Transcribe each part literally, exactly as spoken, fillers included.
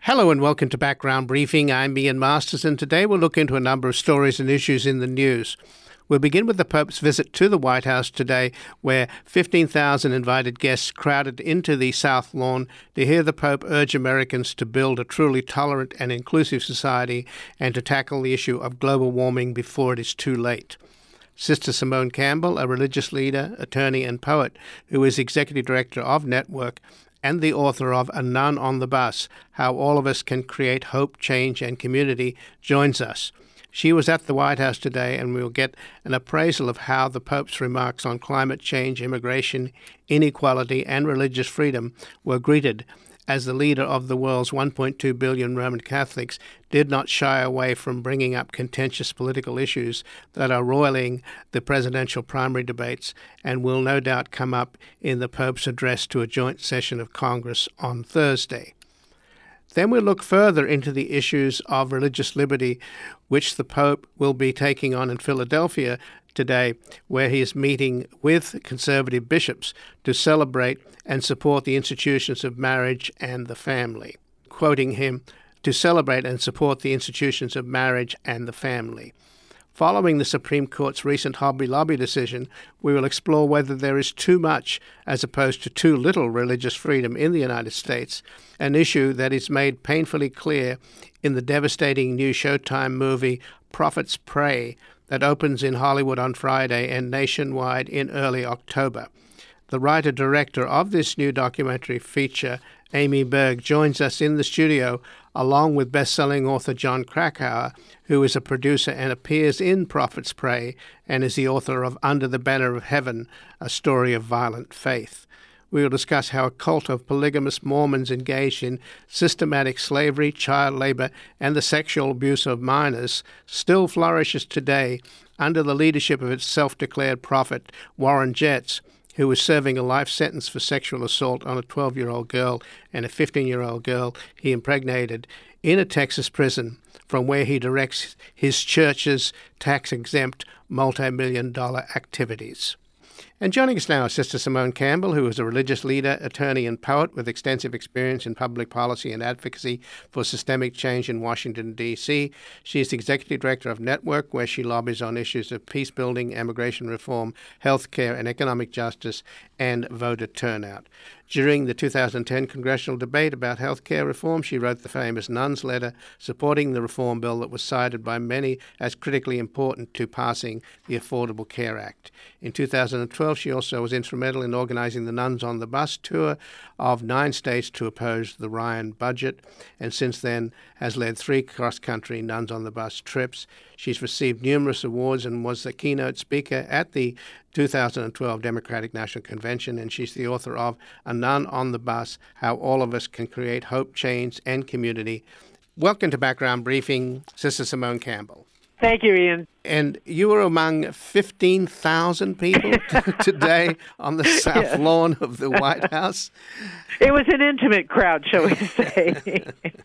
Hello and welcome to Background Briefing. I'm Ian Masters, and today we'll look into a number of stories and issues in the news. We'll begin with the Pope's visit to the White House today, where fifteen thousand invited guests crowded into the South Lawn to hear the Pope urge Americans to build a truly tolerant and inclusive society and to tackle the issue of global warming before it is too late. Sister Simone Campbell, a religious leader, attorney, and poet who is executive director of Network and the author of A Nun on the Bus, How All of Us Can Create Hope, Change, and Community, joins us. She was at the White House today, and we'll get an appraisal of how the Pope's remarks on climate change, immigration, inequality, and religious freedom were greeted, as the leader of the world's one point two billion Roman Catholics did not shy away from bringing up contentious political issues that are roiling the presidential primary debates and will no doubt come up in the Pope's address to a joint session of Congress on Thursday. Then we'll look further into the issues of religious liberty, which the Pope will be taking on in Philadelphia today, where he is meeting with conservative bishops to celebrate and support the institutions of marriage and the family. Quoting him, to celebrate and support the institutions of marriage and the family. Following the Supreme Court's recent Hobby Lobby decision, we will explore whether there is too much as opposed to too little religious freedom in the United States, an issue that is made painfully clear in the devastating new Showtime movie Prophets Pray that opens in Hollywood on Friday and nationwide in early October. The writer-director of this new documentary feature, Amy Berg, joins us in the studio along with best-selling author Jon Krakauer, who is a producer and appears in Prophets Pray and is the author of Under the Banner of Heaven, a story of violent faith. We will discuss how a cult of polygamous Mormons engaged in systematic slavery, child labor, and the sexual abuse of minors still flourishes today under the leadership of its self-declared prophet, Warren Jets, who was serving a life sentence for sexual assault on a twelve-year-old girl and a fifteen-year-old girl he impregnated in a Texas prison, from where he directs his church's tax-exempt multi-million dollar activities. And joining us now is Sister Simone Campbell, who is a religious leader, attorney, and poet with extensive experience in public policy and advocacy for systemic change in Washington, D C She is the executive director of Network, where she lobbies on issues of peace building, immigration reform, health care, and economic justice, and voter turnout. During the two thousand ten congressional debate about health care reform, she wrote the famous Nuns Letter supporting the reform bill that was cited by many as critically important to passing the Affordable Care Act. In two thousand twelve, she also was instrumental in organizing the Nuns on the Bus tour of nine states to oppose the Ryan budget, and since then has led three cross-country Nuns on the Bus trips. She's received numerous awards and was the keynote speaker at the two thousand twelve Democratic National Convention, and she's the author of A Nun on the Bus, How All of Us Can Create Hope, Change, and Community. Welcome to Background Briefing, Sister Simone Campbell. Thank you, Ian. And you were among fifteen thousand people t- today on the South yes. Lawn of the White House. It was an intimate crowd, shall we say.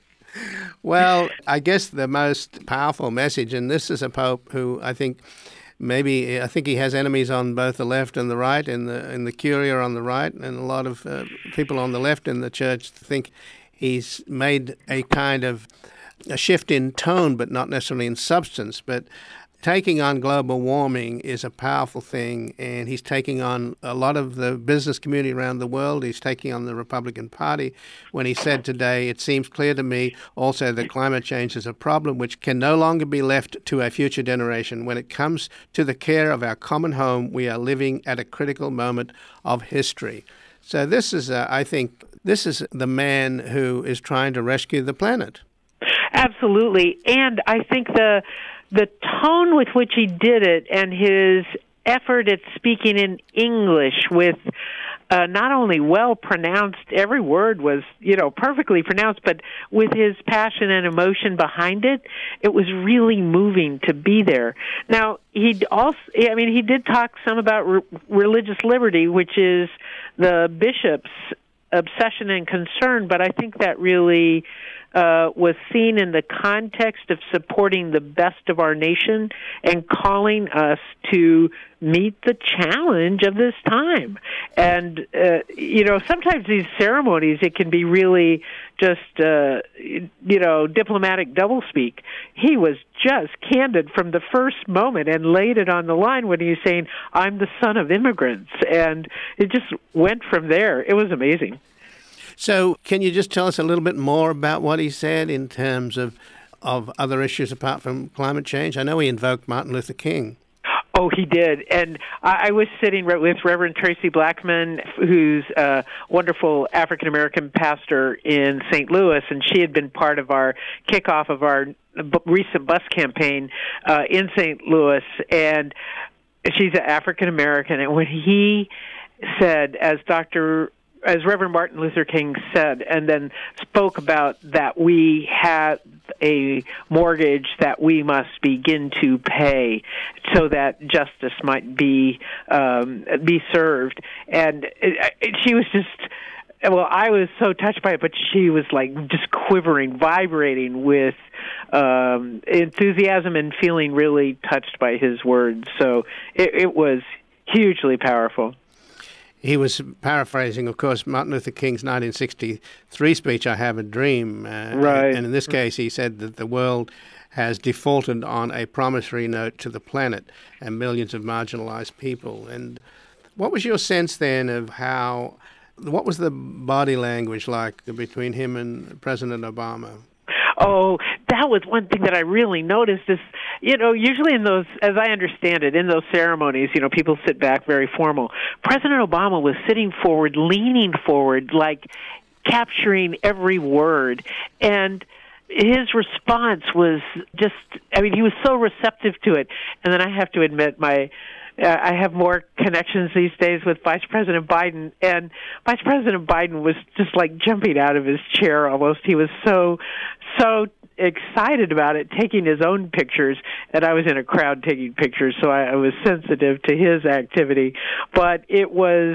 Well, I guess the most powerful message, and this is a Pope who I think maybe, I think he has enemies on both the left and the right, and the, and the Curia on the right, and a lot of uh, people on the left in the church think he's made a kind of a shift in tone, but not necessarily in substance. But taking on global warming is a powerful thing, and he's taking on a lot of the business community around the world. He's taking on the Republican Party when he said today, it seems clear to me also that climate change is a problem which can no longer be left to a future generation. When it comes to the care of our common home, we are living at a critical moment of history. So this is, uh, I think, this is the man who is trying to rescue the planet. Absolutely. And I think the the tone with which he did it and his effort at speaking in English with uh, not only well pronounced, every word was, you know, perfectly pronounced, but with his passion and emotion behind it, it was really moving to be there. Now, he also, I mean, he did talk some about re- religious liberty, which is the bishop's obsession and concern, but I think that really uh, was seen in the context of supporting the best of our nation and calling us to meet the challenge of this time. And, uh, you know, sometimes these ceremonies, it can be really just, uh, you know, diplomatic doublespeak. He was just candid from the first moment and laid it on the line when he was saying, I'm the son of immigrants. And it just went from there. It was amazing. So can you just tell us a little bit more about what he said in terms of, of other issues apart from climate change? I know he invoked Martin Luther King. Oh, he did. And I, I was sitting with Reverend Tracy Blackman, who's a wonderful African-American pastor in Saint Louis, and she had been part of our kickoff of our recent bus campaign uh, in Saint Louis. And she's an African-American. And when he said, as Doctor as Reverend Martin Luther King said, and then spoke about that we have a mortgage that we must begin to pay so that justice might be um, be served. And it, it, she was just, well, I was so touched by it, but she was like just quivering, vibrating with um, enthusiasm and feeling really touched by his words. So it, it was hugely powerful. He was paraphrasing, of course, Martin Luther King's nineteen sixty-three speech, I Have a Dream. Uh, right. And in this case, he said that the world has defaulted on a promissory note to the planet and millions of marginalized people. And what was your sense then of how, what was the body language like between him and President Obama? Oh, that was one thing that I really noticed is, you know, usually in those, as I understand it, in those ceremonies, you know, people sit back very formal. President Obama was sitting forward, leaning forward, like capturing every word. And his response was just, I mean, he was so receptive to it. And then I have to admit, my Uh, I have more connections these days with Vice President Biden, and Vice President Biden was just like jumping out of his chair almost. He was so, so excited about it, taking his own pictures, and I was in a crowd taking pictures, so I, I was sensitive to his activity. But it was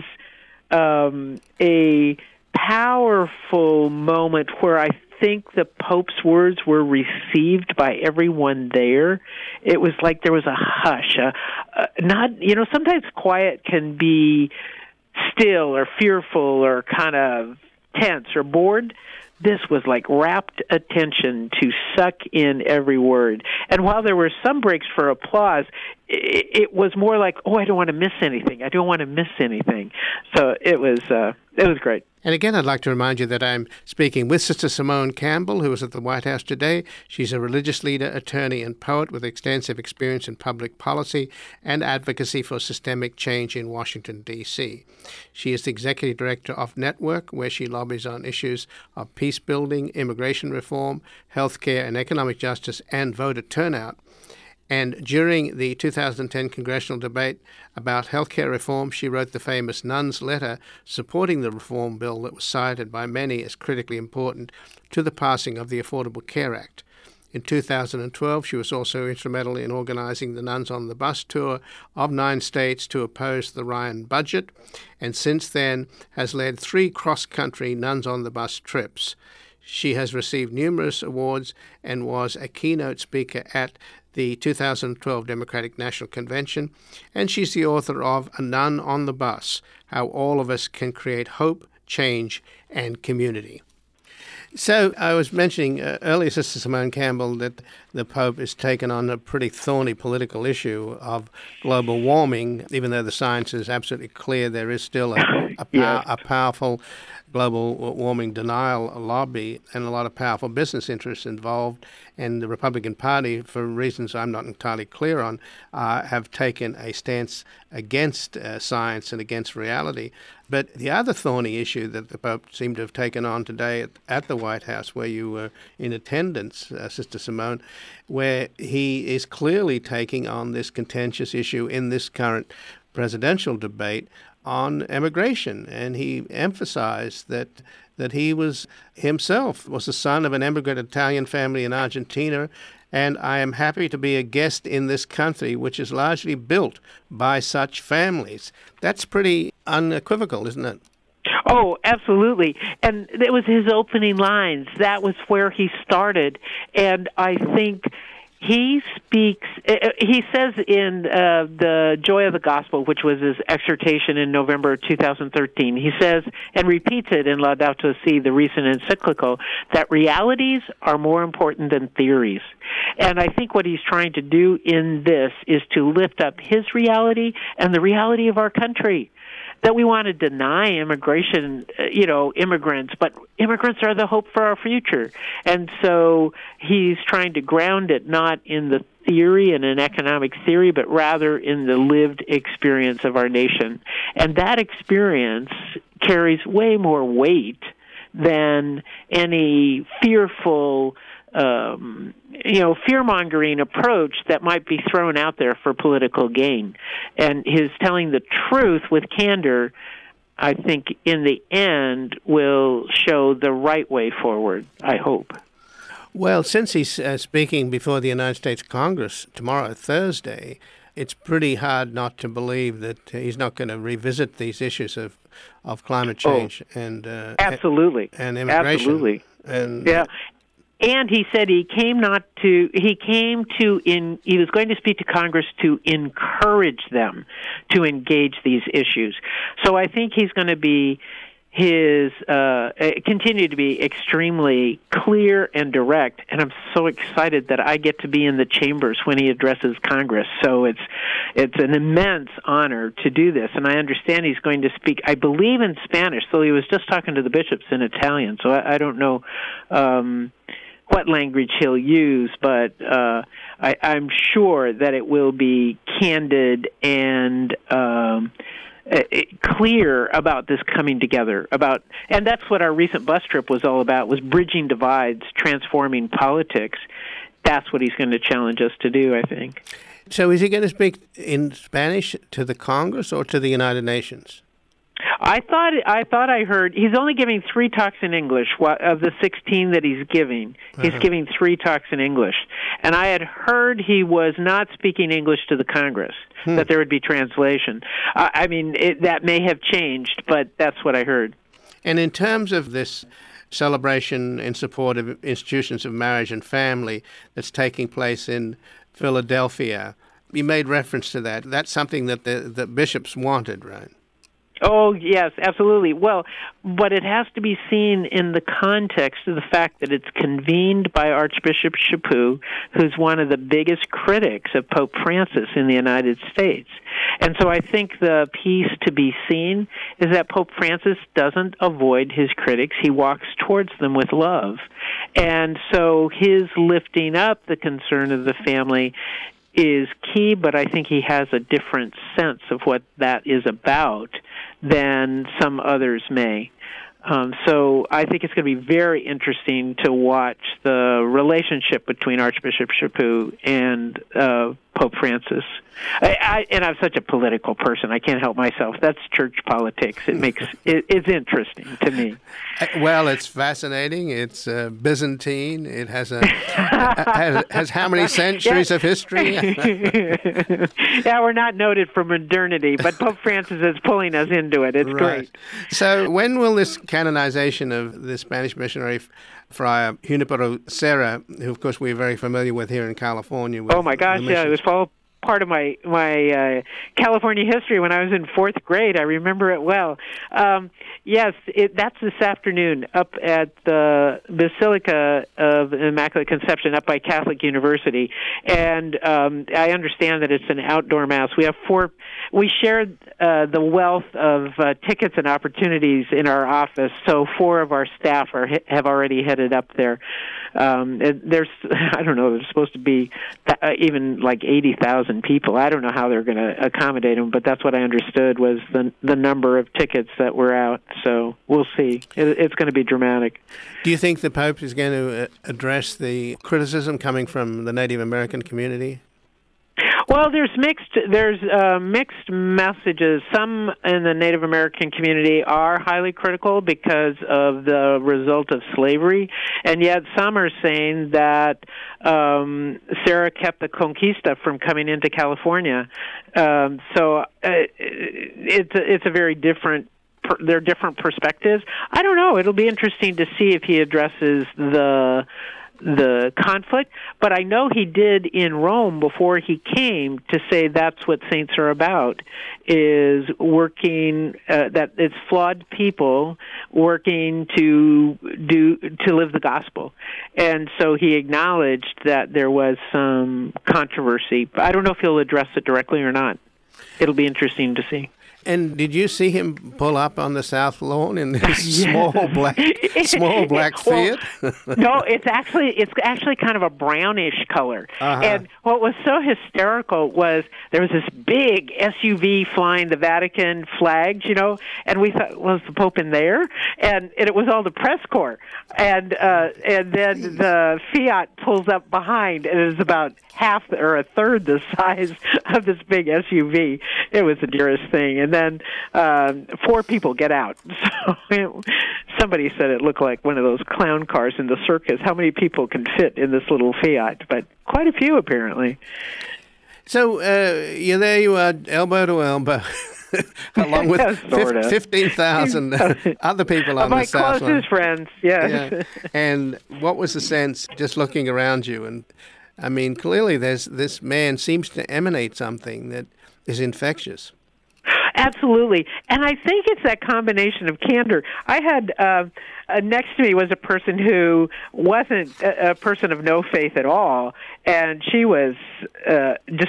um, a powerful moment where I think the Pope's words were received by everyone there. It was like there was a hush. A, a, not, you know, sometimes quiet can be still or fearful or kind of tense or bored. This was like rapt attention to suck in every word. And while there were some breaks for applause, it, it was more like, oh, I don't want to miss anything. I don't want to miss anything. So it was, uh, it was great. And again, I'd like to remind you that I'm speaking with Sister Simone Campbell, who is at the White House today. She's a religious leader, attorney, and poet with extensive experience in public policy and advocacy for systemic change in Washington, D C. She is the executive director of Network, where she lobbies on issues of peace building, immigration reform, healthcare and economic justice, and voter turnout. And during the two thousand ten congressional debate about healthcare reform, she wrote the famous Nuns Letter supporting the reform bill that was cited by many as critically important to the passing of the Affordable Care Act. In two thousand twelve, she was also instrumental in organizing the Nuns on the Bus tour of nine states to oppose the Ryan budget, and since then has led three cross-country Nuns on the Bus trips. She has received numerous awards and was a keynote speaker at the two thousand twelve Democratic National Convention, and she's the author of A Nun on the Bus, How All of Us Can Create Hope, Change, and Community. So I was mentioning uh, earlier, Sister Simone Campbell, that the Pope has taken on a pretty thorny political issue of global warming. Even though the science is absolutely clear, there is still a, a, yeah. pow- a powerful global warming denial lobby and a lot of powerful business interests involved. And the Republican Party, for reasons I'm not entirely clear on, uh, have taken a stance against uh, science and against reality. But the other thorny issue that the Pope seemed to have taken on today at, at the White House, where you were in attendance, uh, Sister Simone, where he is clearly taking on this contentious issue in this current presidential debate on immigration. And he emphasized that that he was himself was the son of an immigrant Italian family in Argentina, and I am happy to be a guest in this country, which is largely built by such families. That's pretty unequivocal, isn't it? Oh, absolutely. And it was his opening lines. That was where he started. And I think he speaks, he says in uh, the Joy of the Gospel, which was his exhortation in November two thousand thirteen, he says, and repeats it in Laudato Si, the recent encyclical, that realities are more important than theories. And I think what he's trying to do in this is to lift up his reality and the reality of our country. That we want to deny immigration, you know, immigrants, but immigrants are the hope for our future. And so he's trying to ground it not in the theory and an economic theory, but rather in the lived experience of our nation. And that experience carries way more weight than any fearful Um, you know, fear-mongering approach that might be thrown out there for political gain. And his telling the truth with candor, I think, in the end, will show the right way forward, I hope. Well, since he's uh, speaking before the United States Congress tomorrow, Thursday, it's pretty hard not to believe that he's not going to revisit these issues of, of climate change oh, and uh, absolutely and immigration. Absolutely. And yeah. And he said he came not to, he came to, in, he was going to speak to Congress to encourage them to engage these issues. So I think he's going to be, his, uh, continue to be extremely clear and direct. And I'm so excited that I get to be in the chambers when he addresses Congress. So it's, it's an immense honor to do this. And I understand he's going to speak, I believe, in Spanish, though he was just talking to the bishops in Italian. So I, I don't know, um, what language he'll use, but uh, I, I'm sure that it will be candid and um, clear about this coming together. About, and that's what our recent bus trip was all about, was bridging divides, transforming politics. That's what he's going to challenge us to do, I think. So is he going to speak in Spanish to the Congress or to the United Nations? I thought I thought I heard he's only giving three talks in English of the sixteen that he's giving. He's uh-huh. giving three talks in English, and I had heard he was not speaking English to the Congress. Hmm. That there would be translation. Uh, I mean, it, that may have changed, but that's what I heard. And in terms of this celebration in support of institutions of marriage and family that's taking place in Philadelphia, you made reference to that. That's something that the, the bishops wanted, right? Oh, yes, absolutely. Well, but it has to be seen in the context of the fact that it's convened by Archbishop Chaput, who's one of the biggest critics of Pope Francis in the United States. And so I think the piece to be seen is that Pope Francis doesn't avoid his critics. He walks towards them with love. And so his lifting up the concern of the family is key, but I think he has a different sense of what that is about than some others may. Um, so I think it's going to be very interesting to watch the relationship between Archbishop Chaput and uh, Pope Francis. I, I, and I'm such a political person, I can't help myself. That's church politics. It makes it, it's interesting to me. Well, it's fascinating. It's uh, Byzantine. It has a has, has how many centuries yeah. of history? Yeah, we're not noted for modernity, but Pope Francis is pulling us into it. It's right. great. So when will this canonization of the Spanish missionary Friar Junipero Serra, who of course we're very familiar with here in California? With oh my gosh, yeah, it was all part of my my uh, California history when I was in fourth grade. I remember it well. Um, yes, it, that's this afternoon up at the Basilica of Immaculate Conception up by Catholic University, and um, I understand that it's an outdoor mass. We have four. We shared uh, the wealth of uh, tickets and opportunities in our office, so four of our staff are have already headed up there. Um, there's, I don't know, there's supposed to be th- uh, even like eighty thousand people. I don't know how they're going to accommodate them, but that's what I understood was the the number of tickets that were out. So we'll see. It, it's going to be dramatic. Do you think the Pope is going to address the criticism coming from the Native American community? Well, there's mixed there's uh, mixed messages. Some in the Native American community are highly critical because of the result of slavery, and yet some are saying that um, Sarah kept the conquista from coming into California. Um, so uh, it's a, it's a very different per, their different perspectives. I don't know. It'll be interesting to see if he addresses the the conflict, but I know he did in Rome before he came to say that's what saints are about, is working, uh, that it's flawed people working to do, to live the gospel. And so he acknowledged that there was some controversy. I don't know if he'll address it directly or not. It'll be interesting to see. And did you see him pull up on the South Lawn in this small black, small black Fiat? Well, no, it's actually it's actually kind of a brownish color. Uh-huh. And what was so hysterical was there was this big S U V flying the Vatican flags, you know, and we thought, was the Pope in there? And, and it was all the press corps. And uh, and then the Fiat pulls up behind, and it's about half or a third the size of this big S U V. It was the dearest thing. And then uh, four people get out. So it, somebody said it looked like one of those clown cars in the circus. How many people can fit in this little Fiat? But quite a few, apparently. So uh, you're there, you are, elbow to elbow. Along with yeah, fifteen thousand other people on my the South Lawn. My closest friends, yes. Yeah. And what was the sense just looking around you? And I mean, clearly there's this man seems to emanate something that is infectious. Absolutely. And I think it's that combination of candor. I had uh, uh, next to me was a person who wasn't a, a person of no faith at all, and she was uh, just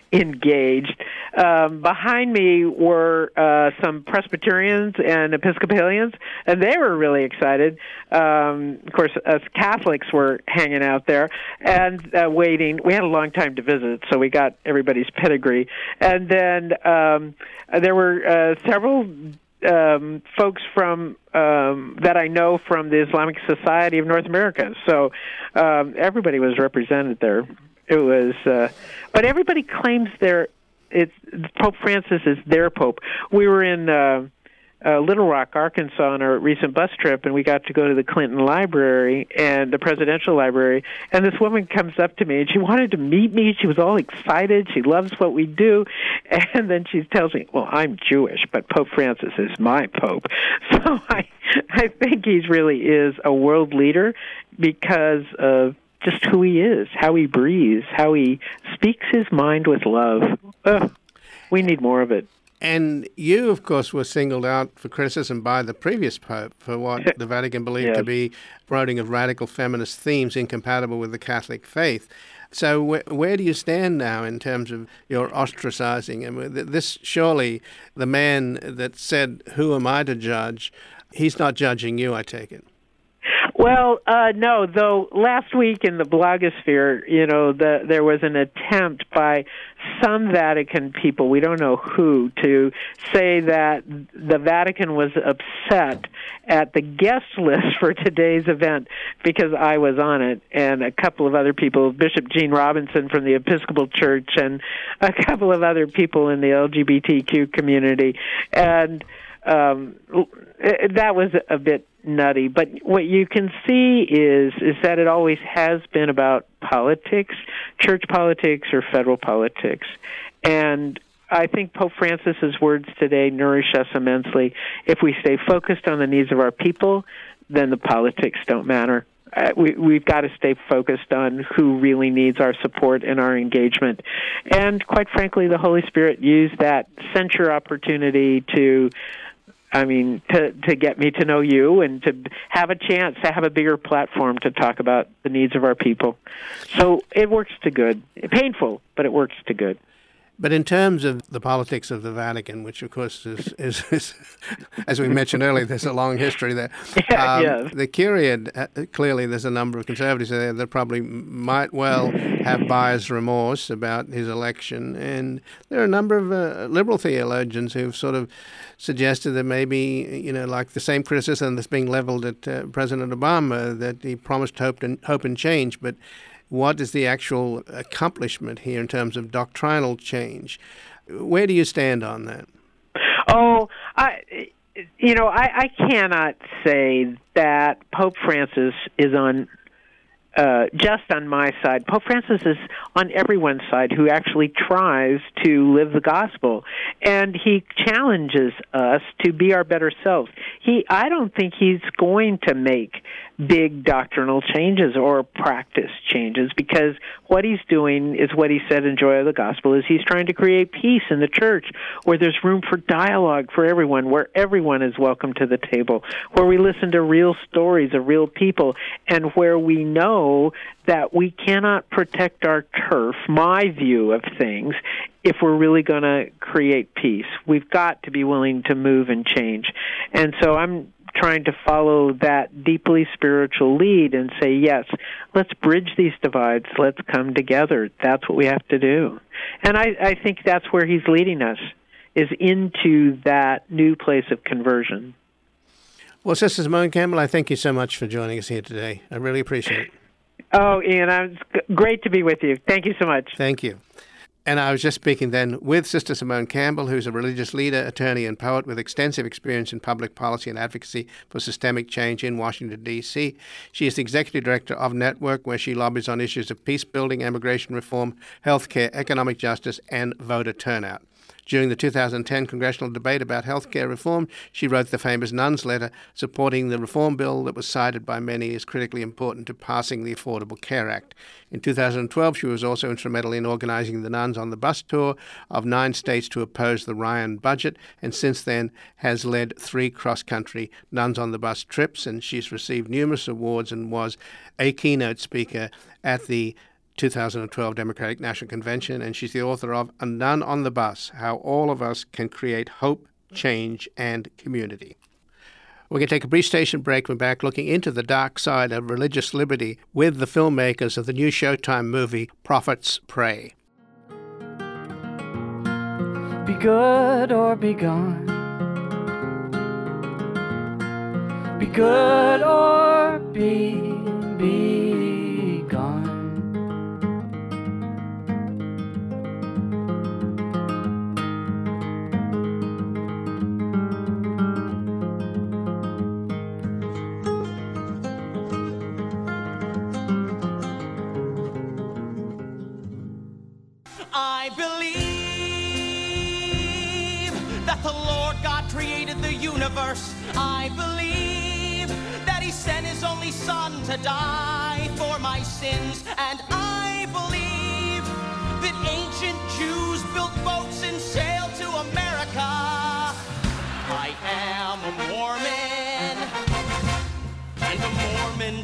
engaged. Um, behind me were uh, some Presbyterians and Episcopalians, and they were really excited. Um, of course, us Catholics were hanging out there and uh, waiting. We had a long time to visit, so we got everybody's pedigree. And then um, there were uh, several um, folks from um, that I know from the Islamic Society of North America. So um, everybody was represented there. It was, uh, but everybody claims their it's Pope Francis is their pope. We were in uh, uh, Little Rock, Arkansas, on our recent bus trip, and we got to go to the Clinton Library and the Presidential Library. And this woman comes up to me, and she wanted to meet me. She was all excited. She loves what we do. And then she tells me, "Well, I'm Jewish, but Pope Francis is my pope." So I, I think he really is a world leader because of just who he is, how he breathes, how he speaks his mind with love. Ugh, we need more of it. And you, of course, were singled out for criticism by the previous pope for what the Vatican believed yes. to be promoting of radical feminist themes incompatible with the Catholic faith. So wh- where do you stand now in terms of your ostracizing? And this, surely, the man that said, "Who am I to judge?" he's not judging you, I take it. Well, uh, no, though last week in the blogosphere, you know, the, there was an attempt by some Vatican people, we don't know who, to say that the Vatican was upset at the guest list for today's event because I was on it, and a couple of other people, Bishop Gene Robinson from the Episcopal Church, and a couple of other people in the L G B T Q community. And um, that was a bit nutty, but what you can see is is that it always has been about politics, church politics or federal politics. And I think Pope Francis's words today nourish us immensely. If we stay focused on the needs of our people, then the politics don't matter. Uh, we, we've got to stay focused on who really needs our support and our engagement. And quite frankly, the Holy Spirit used that censure opportunity to I mean, to, to get me to know you and to have a chance to have a bigger platform to talk about the needs of our people. So it works to good. Painful, but it works to good. But in terms of the politics of the Vatican, which of course is, is, is as we mentioned earlier, there's a long history there. Yeah, um, yes. The Curiad, uh, clearly there's a number of conservatives there that probably might well have buyer's remorse about his election. And there are a number of uh, liberal theologians who've sort of suggested that maybe, you know, like the same criticism that's being leveled at uh, President Obama, that he promised hope and, hope and change, but what is the actual accomplishment here in terms of doctrinal change? Where do you stand on that? Oh, I, you know, I, I cannot say that Pope Francis is on uh, just on my side. Pope Francis is on everyone's side who actually tries to live the gospel, and he challenges us to be our better selves. He, I don't think he's going to make big doctrinal changes or practice changes, because what he's doing is what he said in Joy of the Gospel, is he's trying to create peace in the church where there's room for dialogue for everyone, where everyone is welcome to the table, where we listen to real stories of real people, and where we know that we cannot protect our turf, my view of things, if we're really going to create peace. We've got to be willing to move and change. And so I'm trying to follow that deeply spiritual lead and say, yes, let's bridge these divides. Let's come together. That's what we have to do. And I, I think that's where he's leading us, is into that new place of conversion. Well, Sister Simone Campbell, I thank you so much for joining us here today. I really appreciate it. Oh, Ian, it's great to be with you. Thank you so much. Thank you. And I was just speaking then with Sister Simone Campbell, who's a religious leader, attorney, and poet with extensive experience in public policy and advocacy for systemic change in Washington, D C She is the executive director of Network, where she lobbies on issues of peace building, immigration reform, healthcare, economic justice, and voter turnout. During the two thousand ten congressional debate about health care reform, she wrote the famous Nuns Letter, supporting the reform bill that was cited by many as critically important to passing the Affordable Care Act. In two thousand twelve, she was also instrumental in organizing the Nuns on the Bus tour of nine states to oppose the Ryan budget, and since then has led three cross-country Nuns on the Bus trips, and she's received numerous awards and was a keynote speaker at the two thousand twelve Democratic National Convention, and she's the author of A Nun on the Bus, How All of Us Can Create Hope, Change, and Community. We're going to take a brief station break. We're back looking into the dark side of religious liberty with the filmmakers of the new Showtime movie, Prophets Pray. Be good or be gone. Be good or be, be gone. I believe that the Lord God created the universe. I believe that He sent His only Son to die for my sins. And I believe that ancient Jews built boats and sailed to America. I am a Mormon, and a Mormon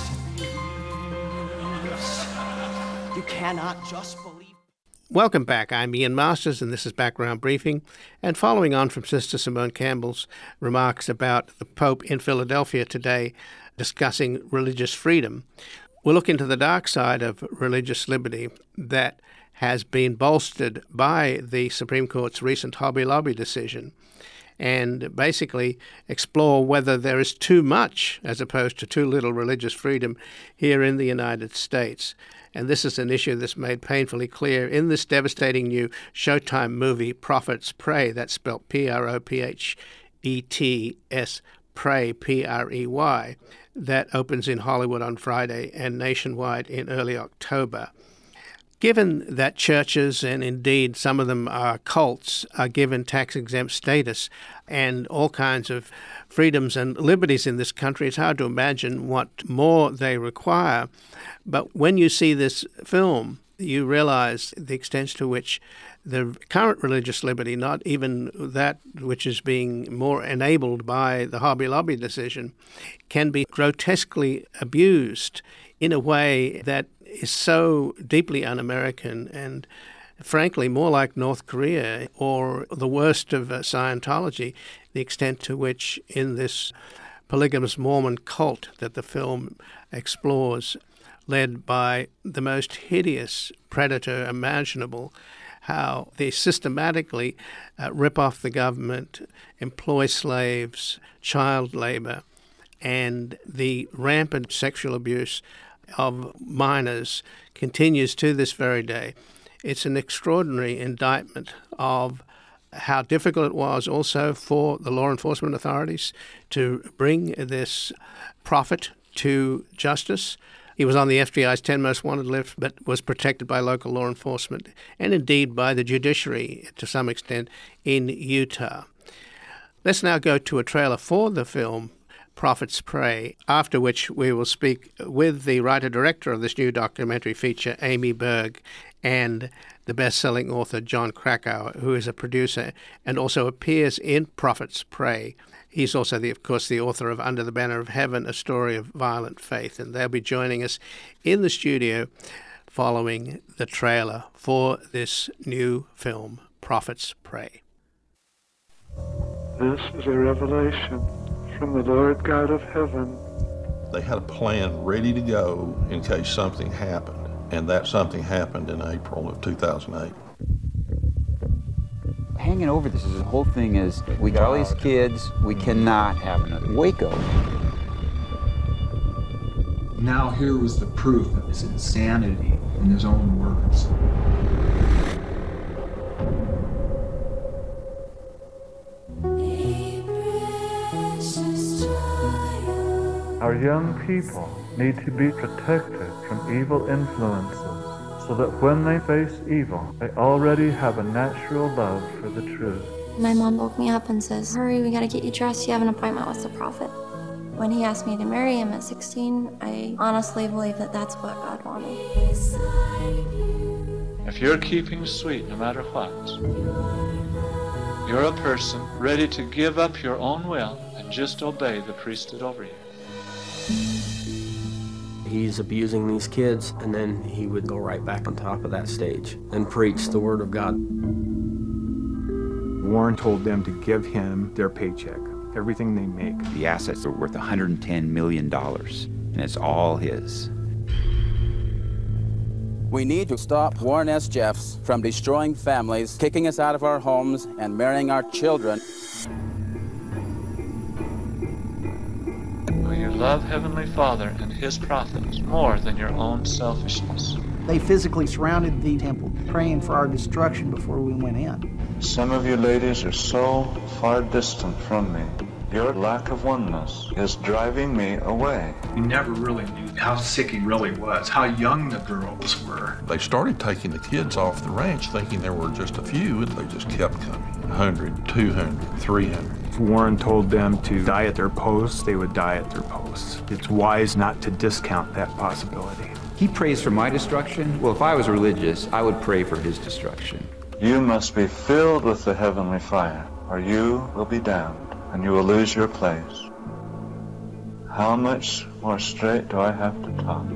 just believes. You cannot just believe. Welcome back. I'm Ian Masters, and this is Background Briefing. And following on from Sister Simone Campbell's remarks about the Pope in Philadelphia today discussing religious freedom, we'll look into the dark side of religious liberty that has been bolstered by the Supreme Court's recent Hobby Lobby decision, and basically explore whether there is too much as opposed to too little religious freedom here in the United States. And this is an issue that's made painfully clear in this devastating new Showtime movie, Prophets Pray. That's spelled P R O P H E T S, Pray, P R E Y, that opens in Hollywood on Friday and nationwide in early October. Given that churches, and indeed some of them are cults, are given tax-exempt status and all kinds of freedoms and liberties in this country, it's hard to imagine what more they require. But when you see this film, you realize the extent to which the current religious liberty, not even that which is being more enabled by the Hobby Lobby decision, can be grotesquely abused in a way that is so deeply un-American and, frankly, more like North Korea or the worst of uh, Scientology, the extent to which in this polygamous Mormon cult that the film explores, led by the most hideous predator imaginable, how they systematically uh, rip off the government, employ slaves, child labor, and the rampant sexual abuse of minors continues to this very day. It's an extraordinary indictment of how difficult it was also for the law enforcement authorities to bring this prophet to justice, He was on the F B I's ten Most Wanted list, but was protected by local law enforcement and indeed by the judiciary to some extent in Utah. Let's now go to a trailer for the film Prophet's Prey, after which we will speak with the writer-director of this new documentary feature, Amy Berg, and the best-selling author Jon Krakauer, who is a producer and also appears in Prophet's Prey. He's also, the, of course, the author of Under the Banner of Heaven, A Story of Violent Faith, and they'll be joining us in the studio following the trailer for this new film, Prophet's Prey. This is a revelation from the Lord God of heaven. They had a plan ready to go in case something happened, and that something happened in April of two thousand eight. Hanging over this is the whole thing is, we got all these kids, we cannot have another Waco. Now here was the proof of his insanity in his own words. Our young people need to be protected from evil influences, so that when they face evil, they already have a natural love for the truth. My mom woke me up and says, hurry, we gotta get you dressed, you have an appointment with the prophet. When he asked me to marry him at sixteen, I honestly believe that that's what God wanted. If you're keeping sweet no matter what, you're a person ready to give up your own will and just obey the priesthood over you. He's abusing these kids, and then he would go right back on top of that stage and preach the Word of God. Warren told them to give him their paycheck, everything they make. The assets are worth one hundred ten million dollars, and it's all his. We need to stop Warren S. Jeffs from destroying families, kicking us out of our homes, and marrying our children. Will you love Heavenly Father and His prophets more than your own selfishness? They physically surrounded the temple, praying for our destruction before we went in. Some of you ladies are so far distant from me. Your lack of oneness is driving me away. We never really knew how sick he really was, how young the girls were. They started taking the kids off the ranch thinking there were just a few, and they just kept coming. one hundred, two hundred, three hundred. If Warren told them to die at their posts, they would die at their posts. It's wise not to discount that possibility. He prays for my destruction. Well, if I was religious, I would pray for his destruction. You must be filled with the heavenly fire, or you will be damned, and you will lose your place. How much more straight do I have to talk?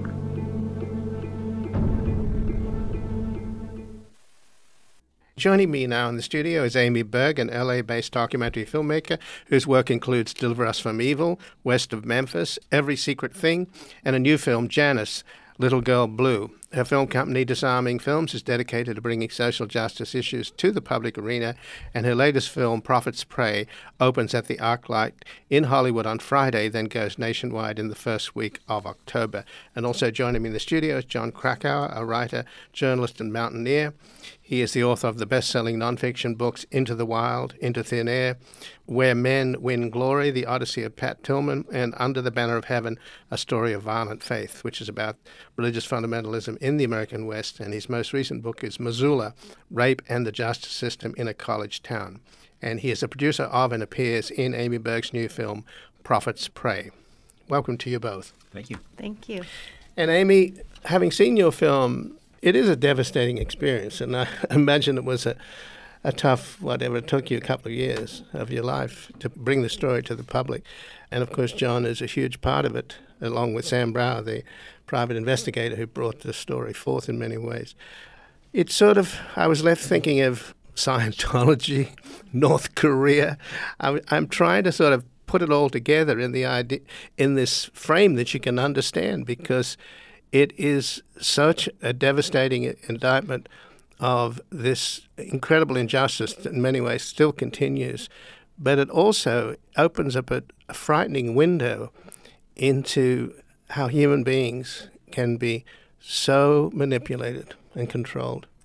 Joining me now in the studio is Amy Berg, an L A-based documentary filmmaker whose work includes Deliver Us from Evil, West of Memphis, Every Secret Thing, and a new film, Janice, Little Girl Blue. Her film company, Disarming Films, is dedicated to bringing social justice issues to the public arena, and her latest film, Prophet's Prey, opens at the ArcLight in Hollywood on Friday, then goes nationwide in the first week of October. And also joining me in the studio is Jon Krakauer, a writer, journalist, and mountaineer. He is the author of the best-selling nonfiction books Into the Wild, Into Thin Air, Where Men Win Glory, The Odyssey of Pat Tillman, and Under the Banner of Heaven, A Story of Violent Faith, which is about religious fundamentalism in the American West. And his most recent book is Missoula, Rape and the Justice System in a College Town. And he is a producer of and appears in Amy Berg's new film, Prophet's Prey. Welcome to you both. Thank you. Thank you. And Amy, having seen your film, it is a devastating experience, and I imagine it was a, a tough, whatever, it took you a couple of years of your life to bring the story to the public. And, of course, Jon is a huge part of it, along with Sam Brower, the private investigator who brought the story forth in many ways. It's sort of, I was left thinking of Scientology, North Korea. I, I'm trying to sort of put it all together in the idea, in this frame that you can understand, because it is such a devastating indictment of this incredible injustice that in many ways still continues. But it also opens up a, a frightening window into how human beings can be so manipulated and controlled.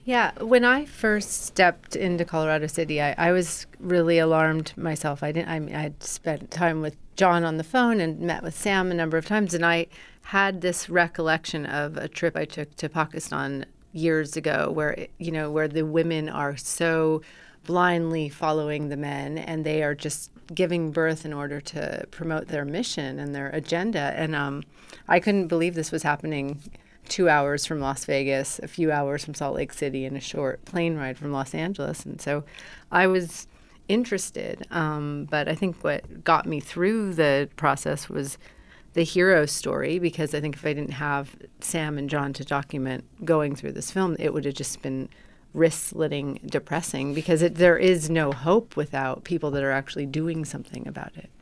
Yeah, when I first stepped into Colorado City, I, I was really alarmed myself. I didn't. I mean, I had spent time with John on the phone and met with Sam a number of times, and I had this recollection of a trip I took to Pakistan years ago, where you know where the women are so blindly following the men, and they are just giving birth in order to promote their mission and their agenda. And um, I couldn't believe this was happening. Two hours from Las Vegas, a few hours from Salt Lake City, and a short plane ride from Los Angeles. And so I was interested. Um, but I think what got me through the process was the hero story, because I think if I didn't have Sam and John to document going through this film, it would have just been wrist-slitting depressing, because it, there is no hope without people that are actually doing something about it.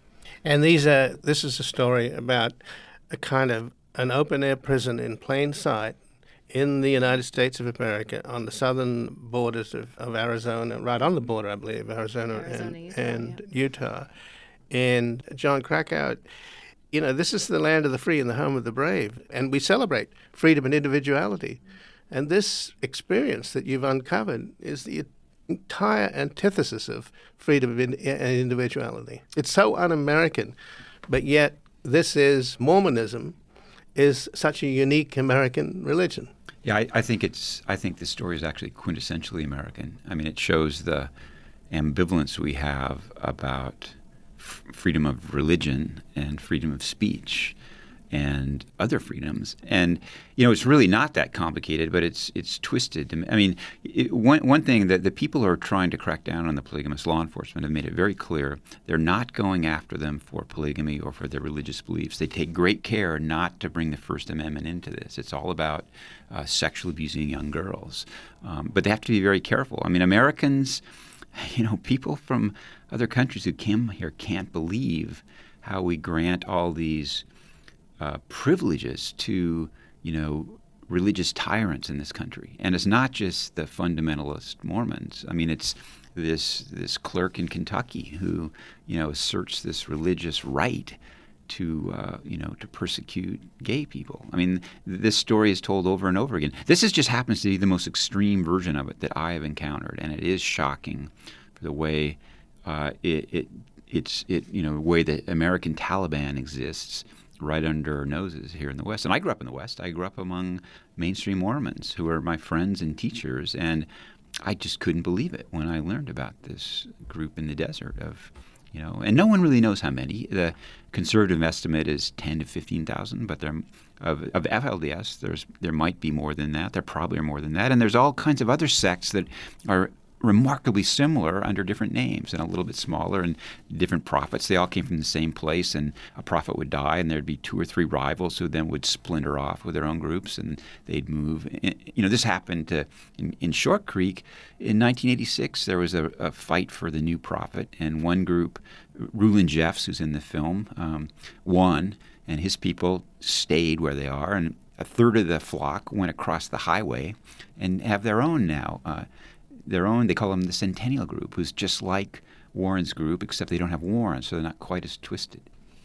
And these are, this is a story about a kind of an open-air prison in plain sight in the United States of America on the southern borders of, of Arizona, right on the border, I believe, Arizona, Arizona and, Utah, and yeah. Utah. And Jon Krakauer, you know, this is the land of the free and the home of the brave, and we celebrate freedom and individuality. And this experience that you've uncovered is the entire antithesis of freedom and individuality. It's so un-American, but yet this is Mormonism, is such a unique American religion. Yeah, I, I think it's. I think this story is actually quintessentially American. I mean, it shows the ambivalence we have about f- freedom of religion and freedom of speech and other freedoms. And you know, it's really not that complicated, but it's it's twisted. I mean, it, one one thing that the people who are trying to crack down on the polygamous law enforcement have made it very clear they're not going after them for polygamy or for their religious beliefs. They take great care not to bring the First Amendment into this. It's all about uh, sexually abusing young girls, um, but they have to be very careful. I mean, Americans, you know, people from other countries who came here can't believe how we grant all these Uh, privileges to, you know, religious tyrants in this country. And it's not just the fundamentalist Mormons. I mean, it's this this clerk in Kentucky who, you know, asserts this religious right to, uh, you know, to persecute gay people. I mean, this story is told over and over again. This is just happens to be the most extreme version of it that I have encountered, and it is shocking for the way uh, it, it it's it you know the way that American Taliban exists right under our noses here in the West. And I grew up in the West. I grew up among mainstream Mormons who are my friends and teachers, and I just couldn't believe it when I learned about this group in the desert of, you know, and no one really knows how many. The conservative estimate is ten to fifteen thousand, but there of of F L D S, there's there might be more than that. There probably are more than that, and there's all kinds of other sects that are remarkably similar under different names and a little bit smaller, and different prophets. They all came from the same place, and a prophet would die and there'd be two or three rivals who then would splinter off with their own groups and they'd move. You know, this happened to, in, in Short Creek in nineteen eighty-six. There was a, a fight for the new prophet, and one group, Rulon Jeffs, who's in the film, um, won, and his people stayed where they are, and a third of the flock went across the highway and have their own now. Uh, Their own, they call them the Centennial Group, who's just like Warren's group, except they don't have Warren, so they're not quite as twisted.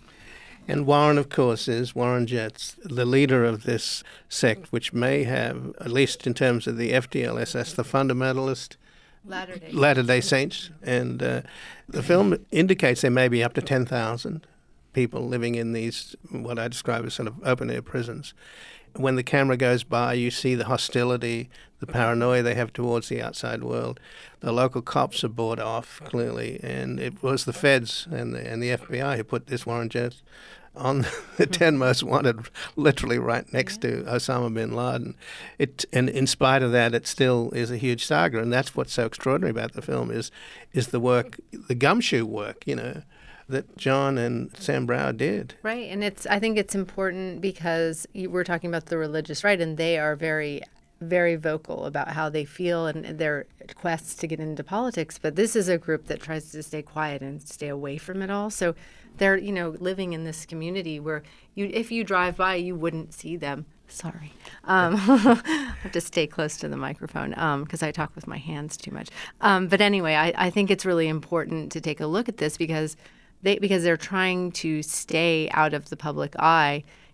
And Warren, of course, is Warren Jeffs, the leader of this sect, which may have, at least in terms of the F D L S S, the fundamentalist Latter-day, Latter-day Saints. And uh, the film indicates there may be up to ten thousand people living in these, what I describe as sort of open-air prisons. When the camera goes by, you see the hostility, the paranoia they have towards the outside world. The local cops are bought off, clearly, and it was the feds and the, and the F B I who put this Warren Jeffs on the ten most wanted, literally right next to Osama bin Laden. It, and in spite of that, it still is a huge saga, and that's what's so extraordinary about the film is is the work, the gumshoe work, you know, that John and Sam Brower did. Right, and it's I think it's important because you, we're talking about the religious right, and they are very, very vocal about how they feel and their quests to get into politics. But this is a group that tries to stay quiet and stay away from it all. So they're, you know, living in this community where you, if you drive by, you wouldn't see them. Sorry. Um, I have to stay close to the microphone because um, I talk with my hands too much. Um, but anyway, I, I think it's really important to take a look at this because They, because they're trying to stay out of the public eye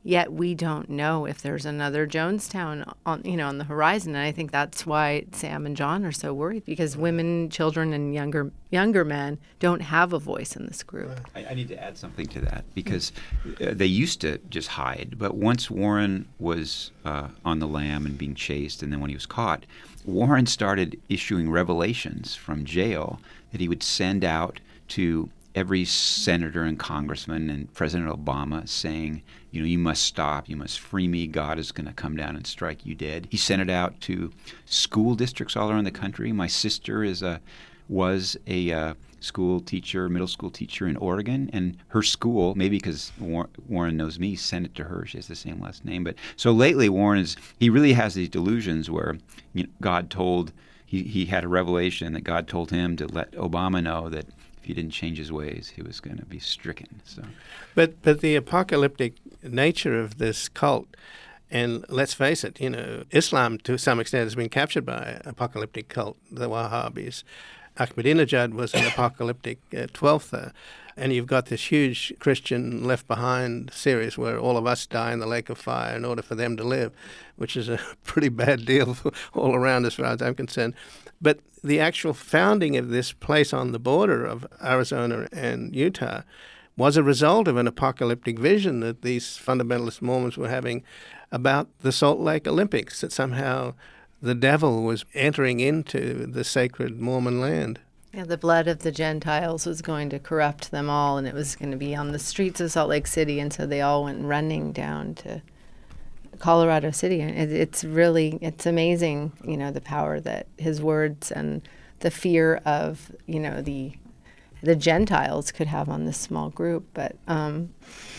yet we don't know if there's another Jonestown on, you know, on the horizon. And I think that's why Sam and John are so worried, because women, children, and younger younger men don't have a voice in this group. I, I need to add something to that, because uh, they used to just hide, but once Warren was uh, on the lam and being chased, and then when he was caught, Warren started issuing revelations from jail that he would send out to every senator and congressman and President Obama, saying, you know, you must stop, you must free me, God is going to come down and strike you dead. He sent it out to school districts all around the country. My sister is a was a uh, school teacher, middle school teacher in Oregon, and her school, maybe because War- Warren knows me, sent it to her. She has the same last name. But so lately, Warren is, he really has these delusions where, you know, God told, he, he had a revelation that God told him to let Obama know that if he didn't change his ways, he was going to be stricken. So, But but the apocalyptic nature of this cult, and let's face it, you know, Islam to some extent has been captured by an apocalyptic cult, the Wahhabis. Ahmadinejad was an apocalyptic uh, twelfth, and you've got this huge Christian Left Behind series where all of us die in the lake of fire in order for them to live, which is a pretty bad deal for all around as far as I'm concerned. But the actual founding of this place on the border of Arizona and Utah was a result of an apocalyptic vision that these fundamentalist Mormons were having about the Salt Lake Olympics, that somehow the devil was entering into the sacred Mormon land. Yeah, the blood of the Gentiles was going to corrupt them all, and it was going to be on the streets of Salt Lake City, and so they all went running down to Colorado City. And it, it's really, it's amazing, you know, the power that his words and the fear of, you know, the the Gentiles could have on this small group. But um,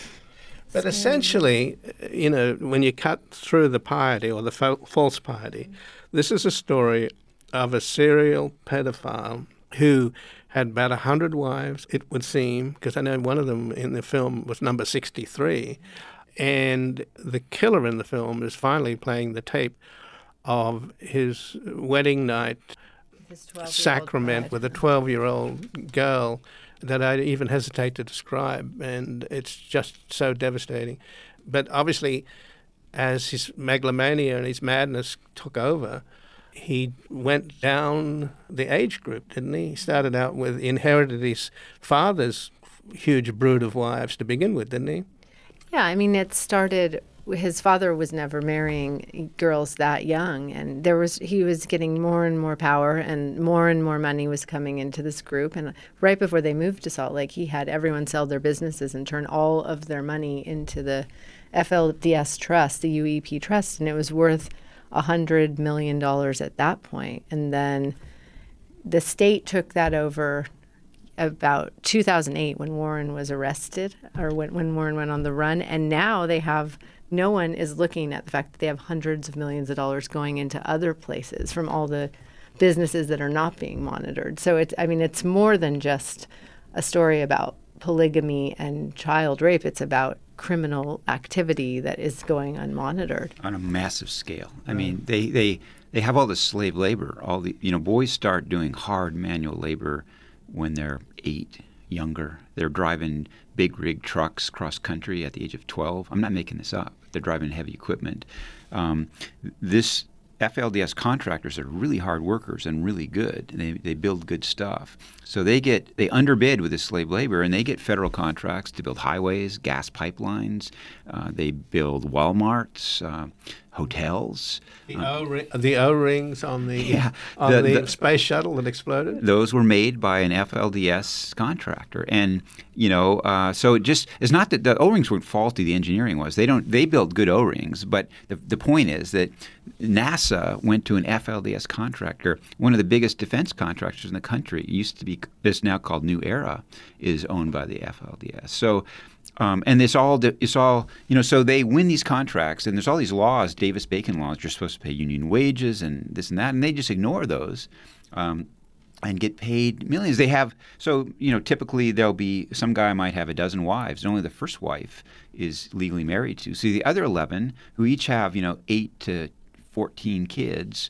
But essentially, you know, when you cut through the piety or the fa- false piety, this is a story of a serial pedophile who had about a hundred wives, it would seem, because I know one of them in the film was number sixty-three. And the killer in the film is finally playing the tape of his wedding night his sacrament bride. with a twelve-year-old girl that I even hesitate to describe, and it's just so devastating. But obviously, as his megalomania and his madness took over, he went down the age group, didn't he? He started out with, inherited his father's huge brood of wives to begin with, didn't he? Yeah, I mean, it started, his father was never marrying girls that young, and there was he was getting more and more power, and more and more money was coming into this group. And right before they moved to Salt Lake, he had everyone sell their businesses and turn all of their money into the F L D S Trust, the U E P Trust, and it was worth one hundred million dollars at that point. And then the state took that over about two thousand eight when Warren was arrested, or when, when Warren went on the run. And now they have, no one is looking at the fact that they have hundreds of millions of dollars going into other places from all the businesses that are not being monitored. So it's, I mean, it's more than just a story about polygamy and child rape. It's about criminal activity that is going unmonitored on a massive scale. I mean, they, they, they have all this slave labor. All the, you know, boys start doing hard manual labor when they're eight, younger. They're driving big rig trucks cross country at the age of twelve. I'm not making this up. They're driving heavy equipment. Um, this F L D S contractors are really hard workers and really good. They they build good stuff. So they get they underbid with this slave labor, and they get federal contracts to build highways, gas pipelines. Uh, they build Walmarts, uh, hotels. The O-ring, the O-rings on the yeah, on the, the, the space shuttle that exploded. Those were made by an F L D S contractor, and you know, uh, so it just it's not that the O-rings weren't faulty. The engineering was. They don't. They built good O-rings, but the the point is that NASA went to an F L D S contractor, one of the biggest defense contractors in the country. It used to be. It's now called New Era, is owned by the F L D S. So. Um, and it's all, it's all, you know, so they win these contracts, and there's all these laws, Davis-Bacon laws, you're supposed to pay union wages and this and that, and they just ignore those um, and get paid millions. They have, so, you know, typically there'll be, some guy might have a dozen wives, and only the first wife is legally married to. So the other eleven, who each have, you know, eight to fourteen kids,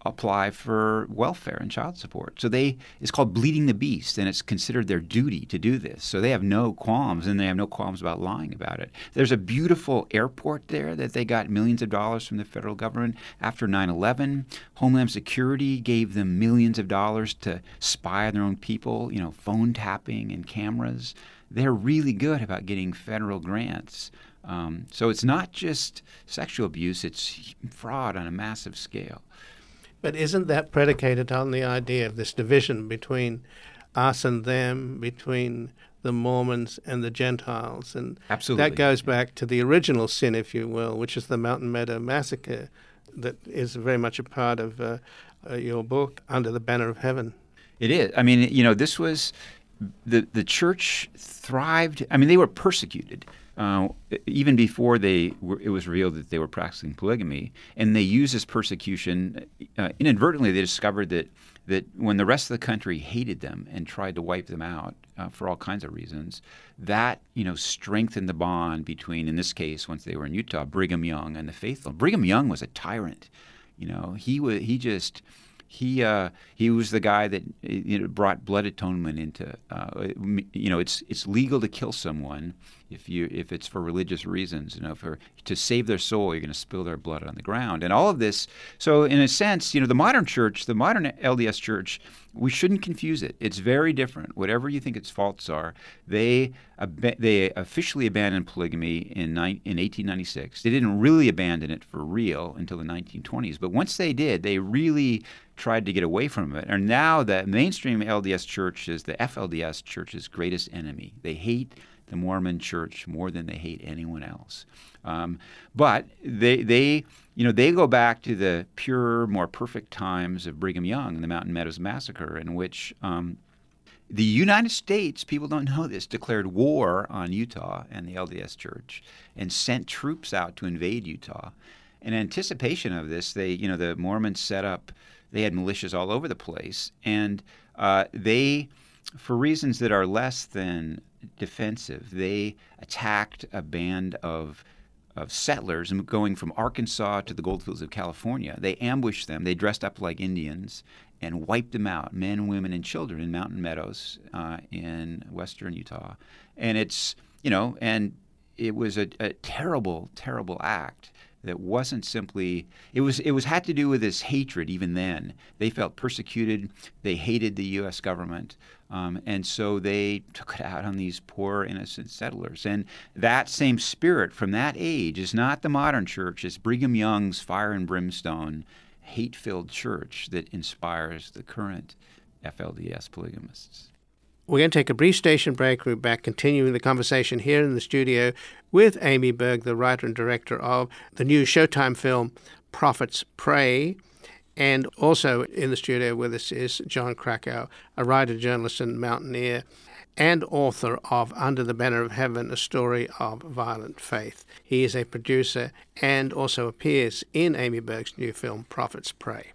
apply for welfare and child support. So they it's called bleeding the beast, and it's considered their duty to do this. So they have no qualms, and they have no qualms about lying about it. There's a beautiful airport there that they got millions of dollars from the federal government after nine eleven. Homeland Security gave them millions of dollars to spy on their own people, you know, phone tapping and cameras. They're really good about getting federal grants. Um, so it's not just sexual abuse, it's fraud on a massive scale. But isn't that predicated on the idea of this division between us and them, between the Mormons and the Gentiles? And Absolutely. That goes back to the original sin, if you will, which is the Mountain Meadow Massacre, that is very much a part of uh, uh, your book, Under the Banner of Heaven. It is. I mean, you know, this was, the, the church thrived. I mean, they were persecuted. Uh, even before they were, it was revealed that they were practicing polygamy, and they used this persecution. Uh, inadvertently, they discovered that that when the rest of the country hated them and tried to wipe them out uh, for all kinds of reasons, that you know strengthened the bond between, in this case, once they were in Utah, Brigham Young and the faithful. Brigham Young was a tyrant. You know, he was he just. He uh, he was the guy that you know, brought blood atonement into. Uh, you know, it's it's legal to kill someone if you if it's for religious reasons. You know, for to save their soul, you're going to spill their blood on the ground, and all of this. So, in a sense, you know, the modern church, the modern L D S church, we shouldn't confuse it. It's very different. Whatever you think its faults are, they ab- they officially abandoned polygamy in ni- in eighteen ninety-six. They didn't really abandon it for real until the nineteen twenties, but once they did, they really tried to get away from it. And now the mainstream L D S church is the F L D S church's greatest enemy. They hate the Mormon church more than they hate anyone else. Um, but they, they, you know, they go back to the pure, more perfect times of Brigham Young and the Mountain Meadows Massacre, in which um, the United States, people don't know this, declared war on Utah and the L D S church and sent troops out to invade Utah. In anticipation of this, they, you know, the Mormons set up. They had militias all over the place, and uh, they, for reasons that are less than defensive, they attacked a band of of settlers going from Arkansas to the goldfields of California. They ambushed them. They dressed up like Indians and wiped them out, men, women, and children, in Mountain Meadows uh, in western Utah. And it's, you know, and it was a, a terrible, terrible act. That wasn't simply, it was it was had to do with this hatred even then. They felt persecuted. They hated the U S government. Um, and so they took it out on these poor, innocent settlers. And that same spirit from that age is not the modern church. It's Brigham Young's fire and brimstone, hate-filled church that inspires the current F L D S polygamists. We're going to take a brief station break. We're back continuing the conversation here in the studio with Amy Berg, the writer and director of the new Showtime film Prophets Pray. And also in the studio with us is Jon Krakauer, a writer, journalist, and mountaineer, and author of Under the Banner of Heaven, A Story of Violent Faith. He is a producer and also appears in Amy Berg's new film Prophets Pray.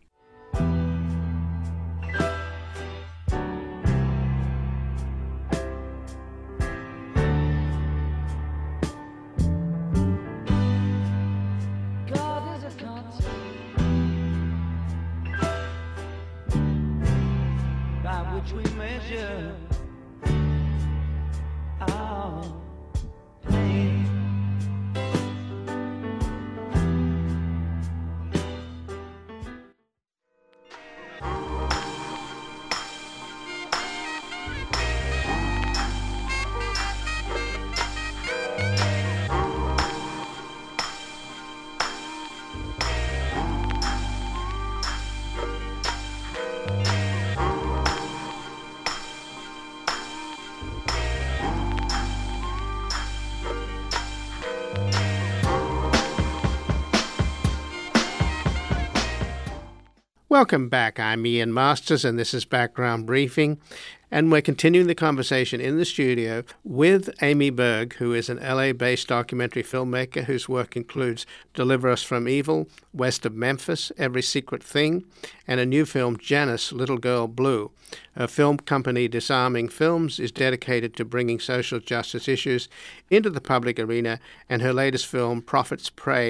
Welcome back. I'm Ian Masters, and this is Background Briefing. And we're continuing the conversation in the studio with Amy Berg, who is an L A-based documentary filmmaker whose work includes Deliver Us from Evil, West of Memphis, Every Secret Thing, and a new film, Janice, Little Girl Blue. Her film company, Disarming Films, is dedicated to bringing social justice issues into the public arena, and her latest film, Prophets Pray,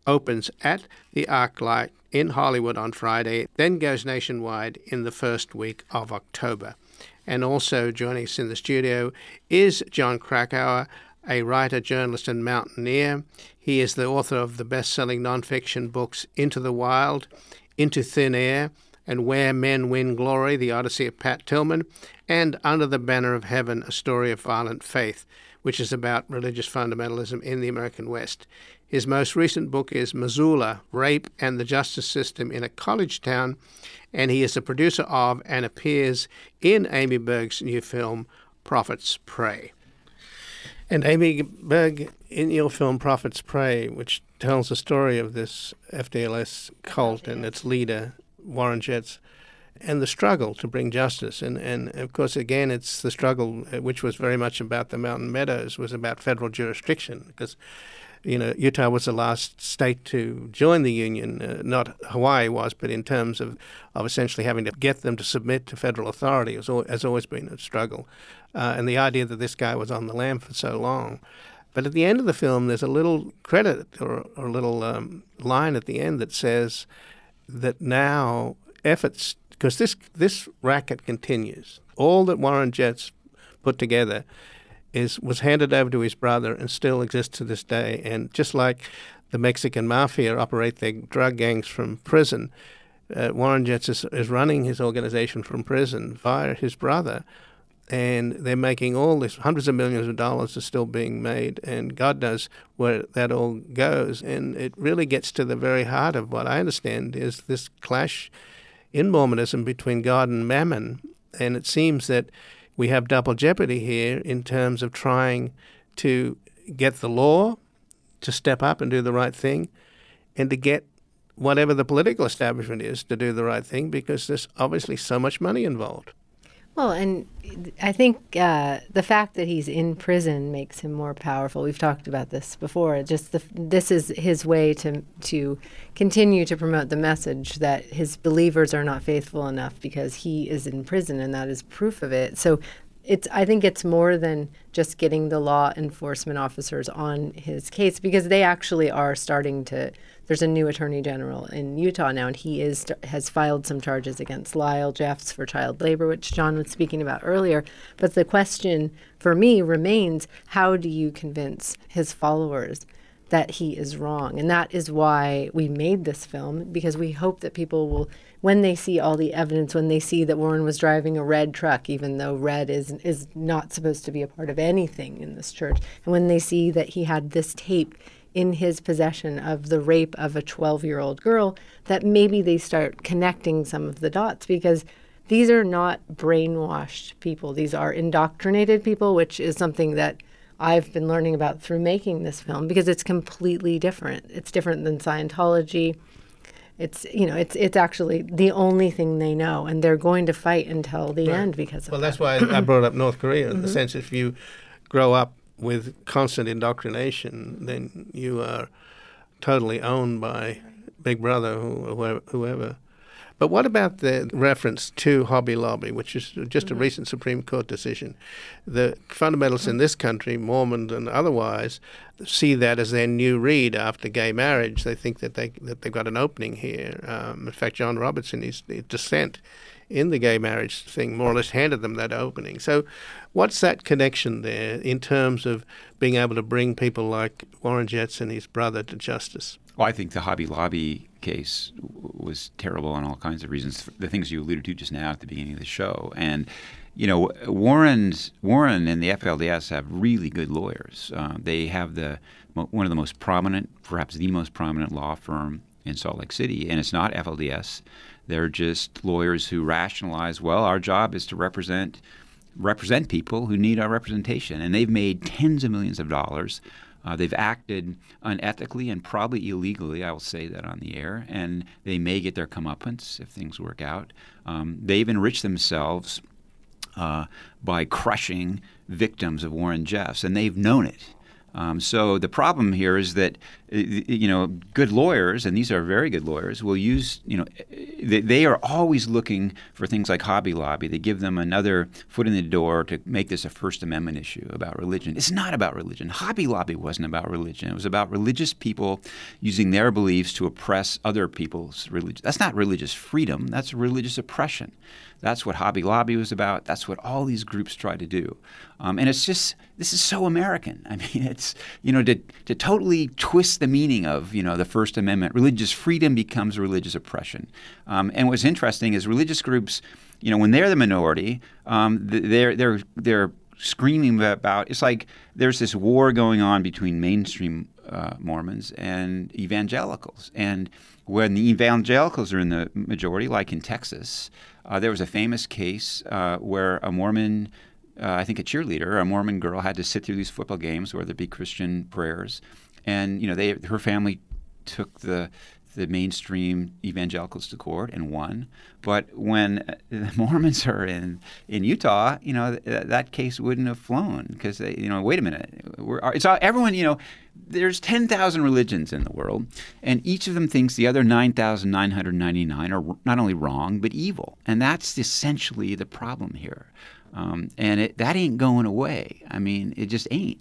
opens at the ArcLight in Hollywood on Friday, then goes nationwide in the first week of October. And also joining us in the studio is Jon Krakauer, a writer, journalist, and mountaineer. He is the author of the best-selling nonfiction books Into the Wild, Into Thin Air, and Where Men Win Glory, The Odyssey of Pat Tillman, and Under the Banner of Heaven, A Story of Violent Faith, which is about religious fundamentalism in the American West. His most recent book is Missoula, Rape and the Justice System in a College Town, and he is the producer of and appears in Amy Berg's new film, Prophets Pray. And Amy Berg, in your film Prophets Pray, which tells the story of this F D L S cult and its leader, Warren Jets, and the struggle to bring justice. And, and of course, again, it's the struggle, which was very much about the Mountain Meadows, was about federal jurisdiction, because you know, Utah was the last state to join the Union, uh, not Hawaii was, but in terms of, of essentially having to get them to submit to federal authority has, al- has always been a struggle. Uh, and the idea that this guy was on the lam for so long. But at the end of the film, there's a little credit or, or a little um, line at the end that says that now efforts, because this, this racket continues, all that Warren Jets put together is was handed over to his brother and still exists to this day. And just like the Mexican mafia operate their drug gangs from prison, uh, Warren Jets is, is running his organization from prison via his brother. And they're making all this, hundreds of millions of dollars are still being made, and God knows where that all goes. And it really gets to the very heart of what I understand is this clash in Mormonism between God and Mammon. And it seems that we have double jeopardy here in terms of trying to get the law to step up and do the right thing, and to get whatever the political establishment is to do the right thing, because there's obviously so much money involved. Well, and I think uh, the fact that he's in prison makes him more powerful. We've talked about this before. Just the, this is his way to to continue to promote the message that his believers are not faithful enough because he is in prison, and that is proof of it. So it's I think it's more than just getting the law enforcement officers on his case, because they actually are starting to. There's a new attorney general in Utah now, and he is has filed some charges against Lyle Jeffs for child labor, which John was speaking about earlier. But the question for me remains, how do you convince his followers that he is wrong? And that is why we made this film, because we hope that people will, when they see all the evidence, when they see that Warren was driving a red truck, even though red is is not supposed to be a part of anything in this church, and when they see that he had this tape in his possession of the rape of a twelve-year-old girl, that maybe they start connecting some of the dots, because these are not brainwashed people. These are indoctrinated people, which is something that I've been learning about through making this film, because it's completely different. It's different than Scientology. It's, you know, it's it's actually the only thing they know, and they're going to fight until the right. end because of well, that. Well, that's why I brought up North Korea, in mm-hmm. the sense if you grow up with constant indoctrination, then you are totally owned by Big Brother or whoever. But what about the reference to Hobby Lobby, which is just mm-hmm. a recent Supreme Court decision? The fundamentalists in this country, Mormons and otherwise, see that as their new read after gay marriage. They think that, they, that they've got an opening here. Um, in fact, John Roberts, in his dissent in the gay marriage thing, more or less handed them that opening. So what's that connection there in terms of being able to bring people like Warren Jets and his brother to justice? Well, I think the Hobby Lobby case w- was terrible on all kinds of reasons. The things you alluded to just now at the beginning of the show. And, you know, Warren's, Warren and the F L D S have really good lawyers. Uh, they have the one of the most prominent, perhaps the most prominent law firm in Salt Lake City. And it's not F L D S. They're just lawyers who rationalize, well, our job is to represent represent people who need our representation. And they've made tens of millions of dollars. Uh, they've acted unethically and probably illegally, I will say that on the air, and they may get their comeuppance if things work out. Um, they've enriched themselves uh, by crushing victims of Warren Jeffs, and they've known it. Um, so the problem here is that, you know, good lawyers, and these are very good lawyers, will use, you know, they, they are always looking for things like Hobby Lobby. They give them another foot in the door to make this a First Amendment issue about religion. It's not about religion. Hobby Lobby wasn't about religion. It was about religious people using their beliefs to oppress other people's religion. That's not religious freedom. That's religious oppression. That's what Hobby Lobby was about. That's what all these groups try to do. Um, and it's just, this is so American. I mean, it's, you know, to, to totally twist the meaning of, you know, the First Amendment. Religious freedom becomes religious oppression. Um, and what's interesting is religious groups, you know, when they're the minority, um, they're, they're, they're screaming about, it's like there's this war going on between mainstream uh, Mormons and evangelicals. And when the evangelicals are in the majority, like in Texas, Uh, there was a famous case uh, where a Mormon, uh, I think a cheerleader, a Mormon girl had to sit through these football games where there'd be Christian prayers. And, you know, they her family took the the mainstream evangelicals to court and won. But when the Mormons are in, in Utah, you know, th- that case wouldn't have flown because, they, you know, wait a minute. We're, it's all, everyone, you know, there's ten thousand religions in the world, and each of them thinks the other nine thousand nine hundred ninety-nine are not only wrong, but evil. And that's essentially the problem here. Um, and it, that ain't going away. I mean, it just ain't.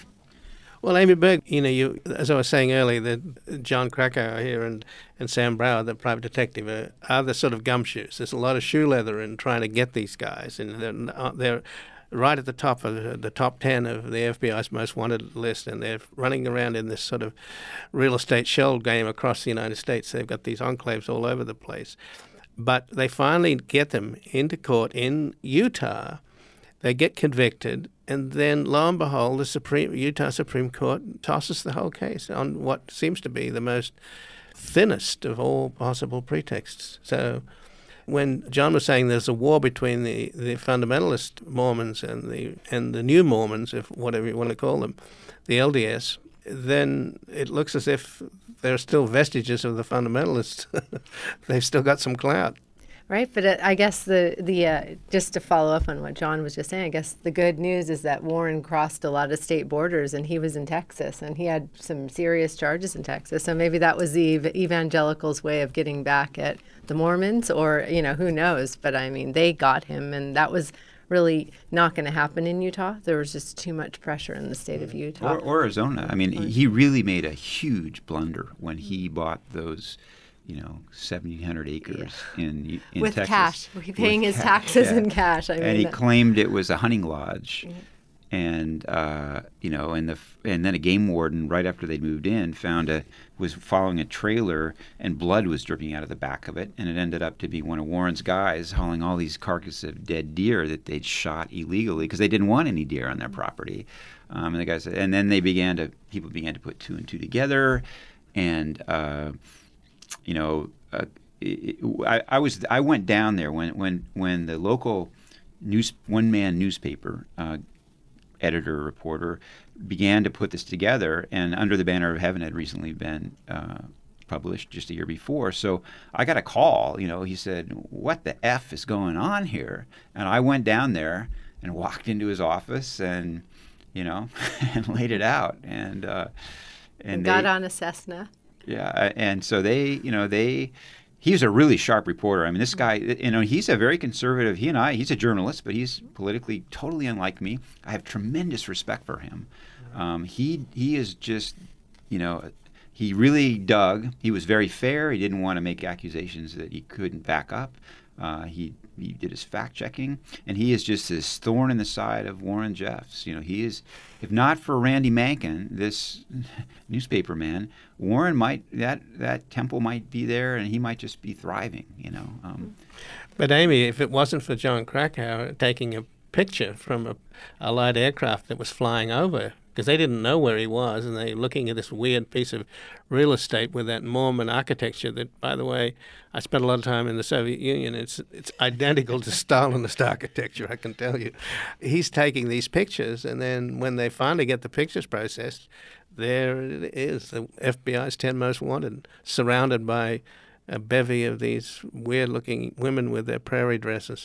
Well, Amy Berg, you know, you, as I was saying earlier, that John Krakauer here and, and Sam Brower, the private detective, are, are the sort of gumshoes. There's a lot of shoe leather in trying to get these guys, and they're, they're right at the top of the top ten of the F B I's most wanted list, and they're running around in this sort of real estate shell game across the United States. They've got these enclaves all over the place. But they finally get them into court in Utah. They get convicted, and then lo and behold, the Supreme Utah Supreme Court tosses the whole case on what seems to be the most thinnest of all possible pretexts. So when John was saying there's a war between the, the fundamentalist Mormons and the and the new Mormons, if whatever you want to call them, the L D S, then it looks as if there are still vestiges of the fundamentalists. They've still got some clout. Right, but uh, I guess the the uh, just to follow up on what John was just saying, I guess the good news is that Warren crossed a lot of state borders, and he was in Texas, and he had some serious charges in Texas. So maybe that was the ev- evangelicals' way of getting back at the Mormons, or you know, who knows? But I mean, they got him, and that was really not going to happen in Utah. There was just too much pressure in the state of Utah. Or, or Arizona. I mean, he really made a huge blunder when he bought those, you know, seventeen hundred acres yeah. in in with Texas. Cash. With paying his cash. taxes yeah. in cash. I mean, and he that... claimed it was a hunting lodge. Yeah. And, uh, you know, and, the, and then a game warden, right after they moved in, found a, was following a trailer, and blood was dripping out of the back of it. And it ended up to be one of Warren's guys hauling all these carcasses of dead deer that they'd shot illegally because they didn't want any deer on their property. Um, and the guys, and then they began to, people began to put two and two together. And, uh, you know, uh, it, I, I was, I went down there when, when, when the local news, one-man newspaper, uh, editor, reporter, began to put this together, and Under the Banner of Heaven had recently been uh, published just a year before. So I got a call, you know, he said, what the F is going on here? And I went down there and walked into his office and, you know, and laid it out. And, uh, and, and got they, on a Cessna. Yeah, and so they, you know, they... He was a really sharp reporter. I mean, this guy, you know, he's a very conservative. He and I, he's a journalist, but he's politically totally unlike me. I have tremendous respect for him. Um, he he is just, you know, he really dug. He was very fair. He didn't want to make accusations that he couldn't back up. Uh, he he did his fact checking, and he is just this thorn in the side of Warren Jeffs. You know, he is, if not for Randy Mankin, this newspaper man, Warren might that that temple might be there, and he might just be thriving. You know. Um, but Amy, if it wasn't for John Krakauer taking a picture from a, a light aircraft that was flying over, because they didn't know where he was, and they were looking at this weird piece of real estate with that Mormon architecture that, by the way, I spent a lot of time in the Soviet Union. It's it's identical to Stalinist architecture, I can tell you. He's taking these pictures, and then when they finally get the pictures processed, there it is, the F B I's ten most wanted, surrounded by a bevy of these weird-looking women with their prairie dresses.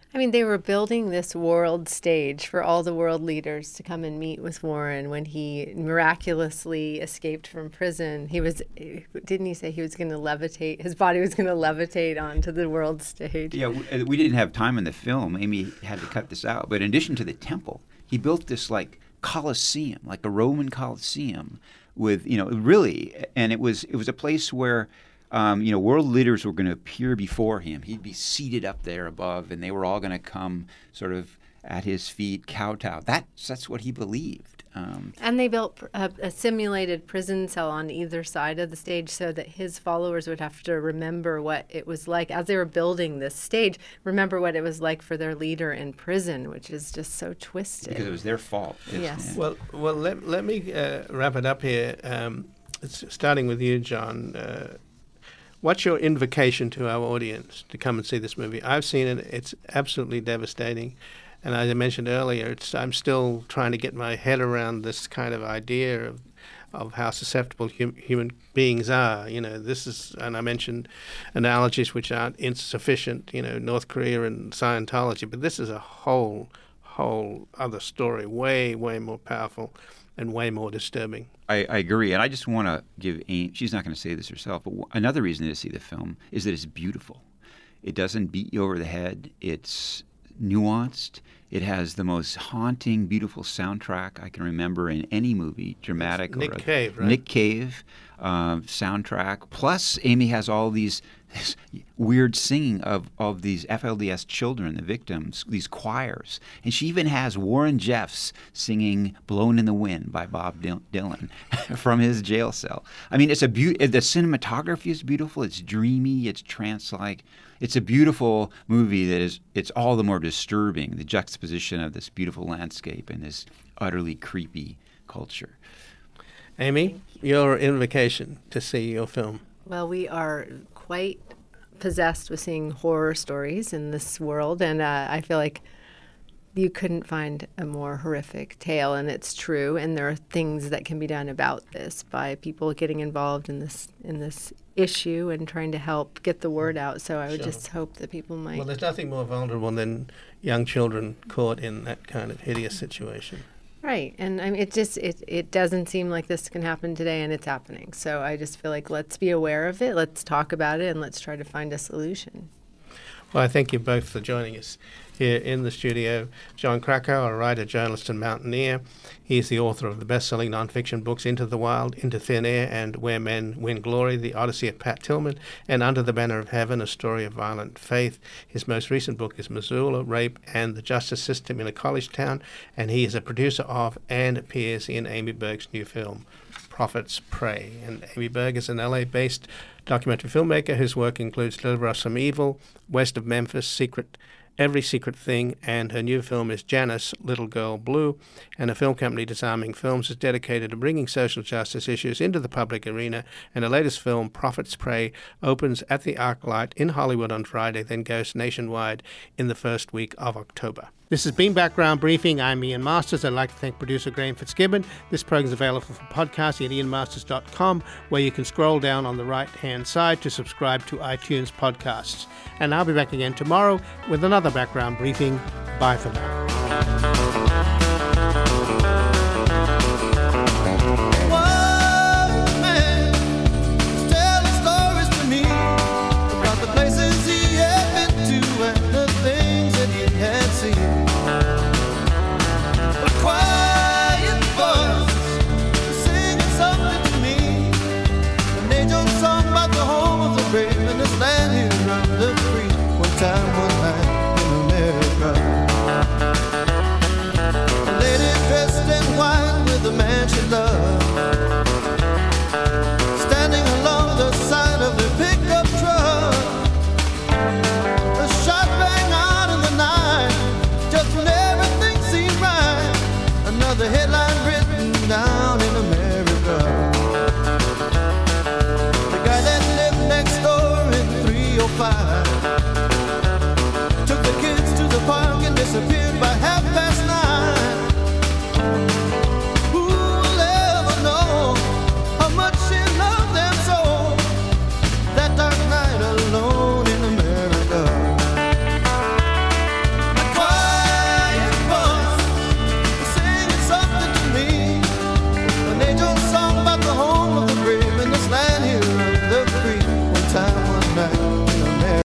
I mean, they were building this world stage for all the world leaders to come and meet with Warren when he miraculously escaped from prison. He was, didn't he say he was going to levitate, his body was going to levitate onto the world stage? Yeah, we, we didn't have time in the film. Amy had to cut this out. But in addition to the temple, he built this like Colosseum, like a Roman Colosseum with, you know, really, and it was it was a place where Um, you know, world leaders were going to appear before him. He'd be seated up there above, and they were all going to come sort of at his feet, kowtow. That's, that's what he believed. Um, and they built a, a simulated prison cell on either side of the stage so that his followers would have to remember what it was like as they were building this stage, remember what it was like for their leader in prison, which is just so twisted. Because it was their fault. Yes. Well, well, let, let me uh, wrap it up here. Um, it's starting with you, John. Uh, What's your invocation to our audience to come and see this movie? I've seen it. It's absolutely devastating. And as I mentioned earlier, it's, I'm still trying to get my head around this kind of idea of, of how susceptible hum, human beings are. You know, this is, and I mentioned analogies which aren't insufficient, you know, North Korea and Scientology, but this is a whole, whole other story, way, way more powerful and way more disturbing. I, I agree, and I just want to give Amy, she's not going to say this herself, but another reason to see the film is that it's beautiful. It doesn't beat you over the head. It's nuanced. It has the most haunting, beautiful soundtrack I can remember in any movie, dramatic. Nick or a, Cave, right? Nick Cave uh, soundtrack. Plus, Amy has all these this weird singing of, of these F L D S children, the victims, these choirs. And she even has Warren Jeffs singing Blown in the Wind by Bob Dylan from his jail cell. I mean, it's a be- the cinematography is beautiful. It's dreamy. It's trance-like. It's a beautiful movie that is, it's all the more disturbing, the juxtaposition of this beautiful landscape and this utterly creepy culture. Amy, your invocation to see your film. Well, we are quite possessed with seeing horror stories in this world, and uh, I feel like you couldn't find a more horrific tale, and it's true, and there are things that can be done about this by people getting involved in this in this issue and trying to help get the word out. So I would Sure. just hope that people might... Well, there's nothing more vulnerable than young children caught in that kind of hideous situation. Right, and I mean, it just it, it doesn't seem like this can happen today, and it's happening. So I just feel like let's be aware of it, let's talk about it, and let's try to find a solution. Well, I thank you both for joining us here in the studio. Jon Krakauer, a writer, journalist, and mountaineer. He is the author of the best-selling nonfiction books Into the Wild, Into Thin Air, and Where Men Win Glory, The Odyssey of Pat Tillman, and Under the Banner of Heaven, A Story of Violent Faith. His most recent book is Missoula, Rape and the Justice System in a College Town, and he is a producer of and appears in Amy Berg's new film, Prophets Pray. And Amy Berg is an L A-based documentary filmmaker whose work includes Deliver Us from Evil, West of Memphis, Secret, Every Secret Thing, and her new film is Janice, Little Girl Blue, and her film company Disarming Films is dedicated to bringing social justice issues into the public arena, and her latest film, Prophets Pray, opens at the ArcLight in Hollywood on Friday, then goes nationwide in the first week of October. This has been Background Briefing. I'm Ian Masters. I'd like to thank producer Graham Fitzgibbon. This program is available for podcasting at ian masters dot com, where you can scroll down on the right-hand side to subscribe to iTunes podcasts. And I'll be back again tomorrow with another Background Briefing. Bye for now. Time, one night in America. A lady dressed in white with a man she loved, standing along the side of the pickup truck. A shot rang out in the night, just when everything seemed right. Another headline written down in America. The guy that lived next door in three oh five